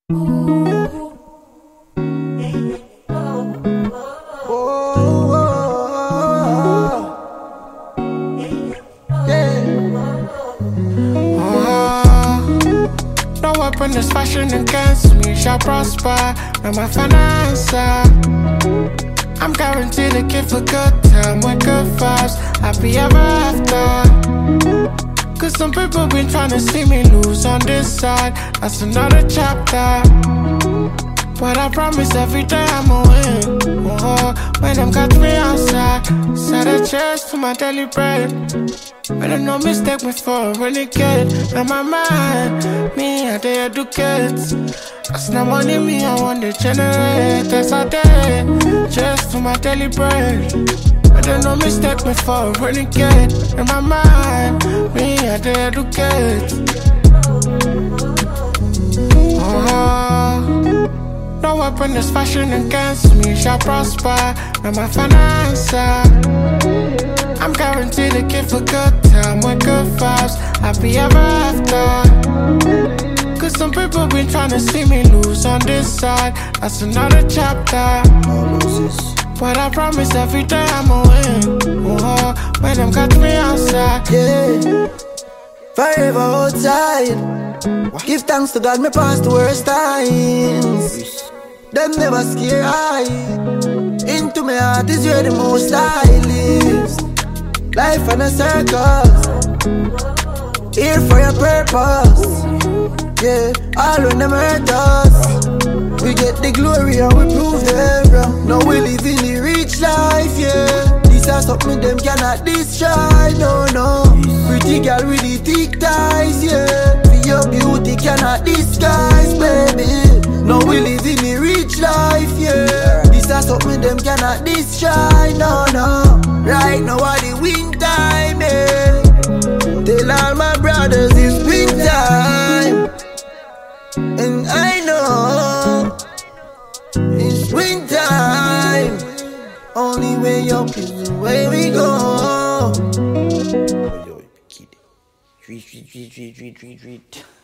No weapon is fashioned against me shall prosper. Now my financer, I'm guaranteed to give a good time with good vibes. Happy ever after. Cause some people been trying to see me lose on this side. That's another chapter. But I promise every day I'ma win. Oh, when them catch me outside, set a chest for my daily bread. But I no mistake me for a renegade. In my mind, me I dey educate. That's not money me I want to generate. That's all day, just for my daily bread. But I no mistake me for a renegade. In my mind, me I dey educate. No weapon is fashioned against me shall prosper. Now my financer, I'm guaranteed to give a good time with good vibes. Happy ever after. Cause some people been trying to see me lose on this side. That's another chapter. But I promise every day I'ma win. Oh, when them catch me outside. Yeah, forever outside. Give thanks to God, me past the worst times. Them never scare I. Into my heart is where the most I live. Life in a circus, here for your purpose. Yeah, all when them hurt us, we get the glory and we prove them wrong. Now we live in the rich life, yeah. This is something them cannot destroy, no, no. Pretty girl with the thick ties, yeah. For your beauty cannot disguise, baby. Now we live in the rich life, yeah. This is something them cannot destroy, no, no. Right now at the win time, yeah. Tell all my brothers it's win time. And I know it's win time. Only way up is the way we go. Yo, kid. Tweet.